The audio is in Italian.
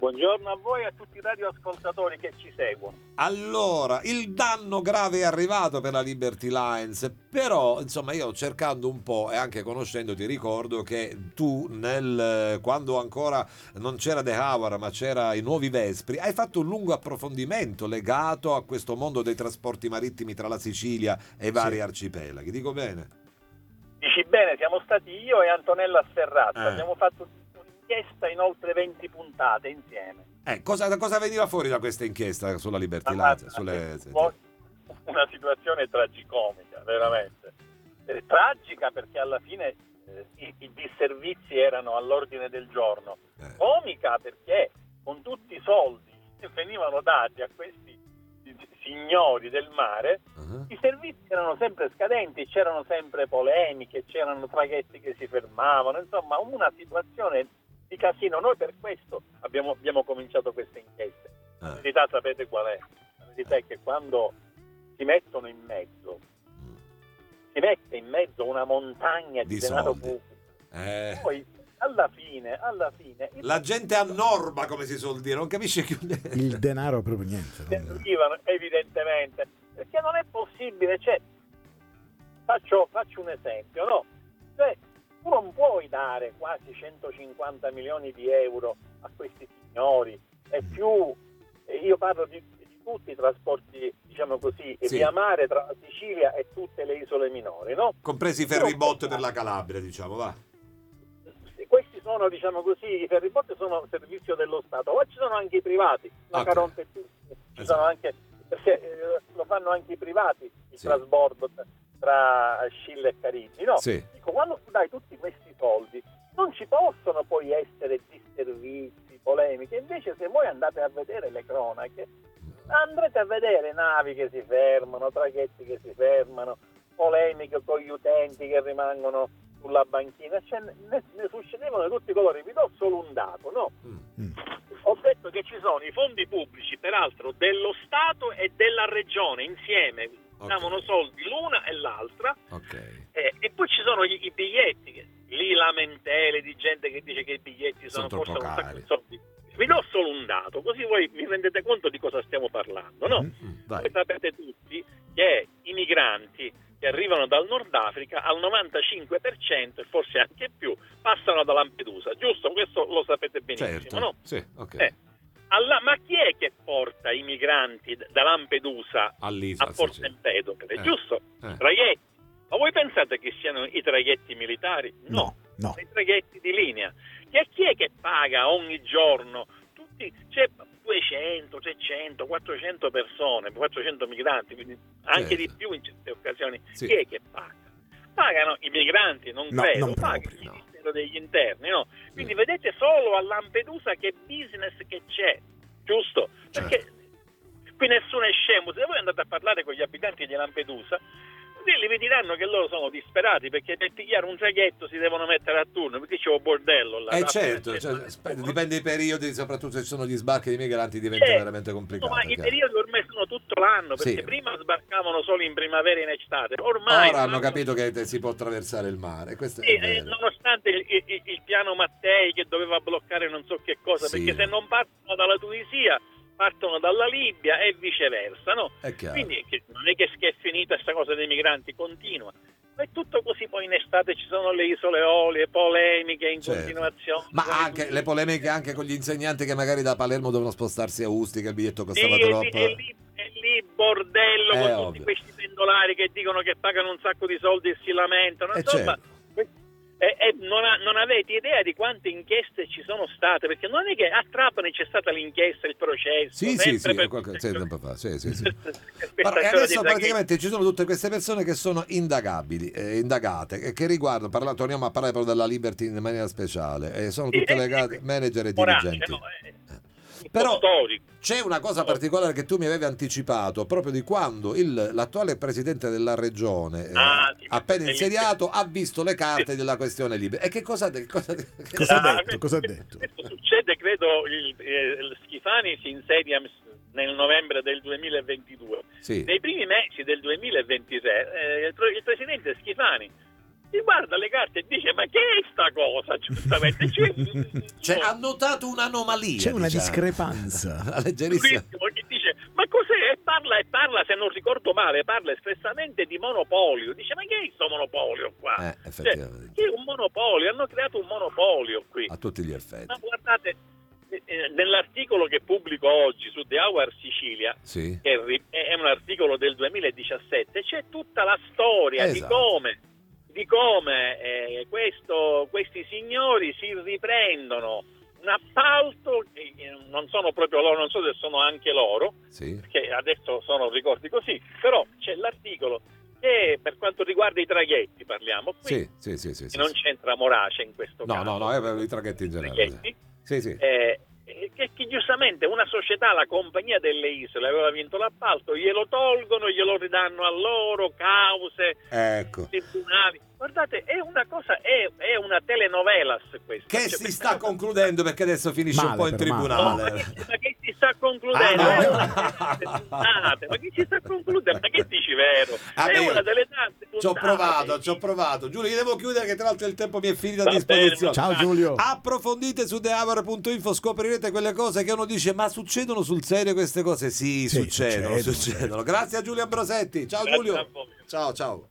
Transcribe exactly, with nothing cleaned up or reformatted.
Buongiorno a voi e a tutti i radioascoltatori che ci seguono. Allora, il danno grave è arrivato per la Liberty Lines, però insomma io cercando un po' e anche conoscendoti ricordo che tu nel quando ancora non c'era De Howard ma c'era i Nuovi Vespri hai fatto un lungo approfondimento legato a questo mondo dei trasporti marittimi tra la Sicilia e i vari Sì. arcipelaghi, dico bene? Dici bene, siamo stati io e Antonella Serrazza, Eh. abbiamo fatto un'inchiesta in oltre venti puntate insieme. Eh, cosa, cosa veniva fuori da questa inchiesta sulla Liberty Ma Lines? guarda, Sulle... è una situazione tragicomica, veramente. Eh, tragica perché alla fine eh, i, i disservizi erano all'ordine del giorno. Eh. Comica perché con tutti i soldi che venivano dati a questi signori del mare, Uh-huh. i servizi erano sempre scadenti, c'erano sempre polemiche, c'erano traghetti che si fermavano, insomma una situazione di casino. Noi per questo abbiamo, abbiamo cominciato queste inchieste. Ah. La verità sapete qual è? La verità è che quando si mettono in mezzo, Mm. si mette in mezzo una montagna di, Di denaro soldi. pubblico, Eh. poi alla fine, alla fine il La gente a norma, come si suol dire, non capisce che... Il denaro proprio niente. che non- arrivano, evidentemente, perché non è possibile, cioè, faccio, faccio un esempio, no? Cioè, tu non puoi dare quasi centocinquanta milioni di euro a questi signori, e più, e io parlo di, di tutti i trasporti, diciamo così, Sì. via mare tra la Sicilia e tutte le isole minori, no? Compresi i ferribotte per la Calabria, diciamo, va. Questi sono, diciamo così, i ferribotti sono servizio dello Stato, ma ci sono anche i privati, la Ok. Caronte e tutti, ci Esatto. sono anche, perché eh, lo fanno anche i privati, il Sì. trasbordo tra- tra Scilla e Carini, no? Sì. Dico, quando tu dai tutti questi soldi, non ci possono poi essere disservizi, polemiche, invece se voi andate a vedere le cronache, andrete a vedere navi che si fermano, traghetti che si fermano, polemiche con gli utenti che rimangono sulla banchina, cioè, ne, ne succedevano di tutti i colori. Vi do solo un dato, no? Mm. Ho detto che ci sono i fondi pubblici, peraltro dello Stato e della Regione insieme, Ok. davano soldi l'una e l'altra, Ok. eh, e poi ci sono gli, i biglietti, che, lì lamentele di gente che dice che i biglietti Sono sono, troppo costano un sacco cari. di soldi. Vi do solo un dato, così voi vi rendete conto di cosa stiamo parlando, no? Mm, vai. Voi sapete tutti che i migranti che arrivano dal Nord Africa al novantacinque per cento e forse anche più passano da Lampedusa, giusto? Questo lo sapete benissimo, Certo. no? Sì, ok. Eh, alla, ma chi è che porta i migranti d- da Lampedusa All'isola, a sì, Porto sì. Empedocle, Eh, giusto? eh. Traghetti. Ma voi pensate che siano i traghetti militari? No, no. I traghetti di linea. E chi è che paga ogni giorno? Tutti, c'è duecento, trecento, quattrocento persone, quattrocento migranti, quindi anche Certo. di più in certe occasioni. Sì. Chi è che paga? Pagano i migranti, non No, credo, non paga proprio, il no. Ministero degli Interni, no? Quindi Sì. vedete solo a Lampedusa che business che c'è, giusto? Perché qui nessuno è scemo. Se voi andate a parlare con gli abitanti di Lampedusa, quelli vi diranno che loro sono disperati, perché per pigliare un traghetto si devono mettere a turno, perché c'è un bordello là. Eh da- certo, cioè, sp- dipende dai periodi, soprattutto se ci sono gli sbarchi di migranti diventa C'è. veramente complicato. Ma i chiaro. periodi ormai sono tutto l'anno, perché Sì. prima sbarcavano solo in primavera e in estate, ormai Ora hanno fanno- capito che te- si può attraversare il mare, questo Sì, è eh, vero. nonostante il, il- il piano Mattei che doveva bloccare non so che cosa, Sì. perché se non partono dalla Tunisia partono dalla Libia e viceversa, no? È chiaro. Quindi che- non è che, che è finita questa cosa dei migranti, continua. Ma è tutto così, poi in estate ci sono le isole Eolie, polemiche in Certo. continuazione. Ma con i anche turisti. le polemiche anche con gli insegnanti che magari da Palermo devono spostarsi a Ustica, il biglietto Sì, costava e lì, troppo. e lì- e lì bordello Eh, con ovvio. tutti questi pendolari che dicono che pagano un sacco di soldi e si lamentano. Eh, Insomma, certo. e- e non, ha- non avete idea di quante inchieste ci sono state, perché non è che a Trapani c'è stata l'inchiesta, il processo. Sì, sì, sempre sì, per- qualche sì, tempo fa, sì, sì, sì. per questa Però, e storia adesso dei traghetti. praticamente ci sono tutte queste persone che sono indagabili, eh, indagate, e che riguardano, parla- torniamo a parlare però della Liberty in maniera speciale, eh, sono tutte Sì, legate eh, manager e Moraccia, dirigenti. no, eh, un po' Però storico. c'è una cosa particolare che tu mi avevi anticipato, proprio di quando il- l'attuale presidente della regione, eh, Ah, sì, appena bellissimo. insediato, ha visto le carte della questione libera. E che cosa ha de- cosa de- Cosa ha Ah, detto? Cosa ha detto? Questo succede, credo, il, eh, il Schifani si insedia nel novembre del duemilaventidue. Sì. Nei primi mesi del duemilaventisei eh, il, pre- il presidente Schifani si guarda le carte e dice ma che è sta cosa, giustamente, cioè, Cioè, ha notato un'anomalia. C'è una diciamo. discrepanza. La leggerissima. che dice ma cos'è, e parla e parla, se non ricordo male, parla espressamente di monopolio, dice ma che è questo monopolio qua, Eh, cioè, effettivamente. che è un monopolio, hanno creato un monopolio qui. A tutti gli effetti. Ma guardate, eh, eh, nell'articolo che pubblico oggi su The Hour Sicilia, Sì. che è ri- è un articolo del duemiladiciassette, c'è tutta la storia di Esatto. come, di come eh, questo, questi signori si riprendono un appalto, eh, non sono proprio loro, non so se sono anche loro, Sì. perché adesso sono ricordi così, però c'è l'articolo che per quanto riguarda i traghetti parliamo, qui Sì, sì, sì, sì, sì, non sì. c'entra Morace in questo No, caso. no, no, è per i traghetti in generale. Traghetti, Sì, sì. eh, eh, che, che giustamente una società, la Compagnia delle Isole, aveva vinto l'appalto, glielo tolgono, glielo ridanno a loro, cause, Ecco. tribunali. Guardate, è una cosa, è, è una telenovelas questa. Che Cioè, si questa sta cosa- concludendo perché adesso finisce un Male, po' in però, male. No, ma tribunale. che, ma che si sta concludendo? Ah, È no. una delle puntate, ma che si sta concludendo? Ma che dici vero? Ah, è beh, una delle tante puntate. Ci ho provato, ci ho provato. Giulio, io devo chiudere che tra l'altro il tempo mi è finito a Va disposizione. bene, Ciao Giulio. Approfondite su the hour punto info, scoprirete quelle cose che uno dice ma succedono sul serio queste cose? Sì, Sì, succedono, succedono, succedono. Grazie a Giulio Ambrosetti. Ciao Grazie Giulio. a voi. Ciao, ciao.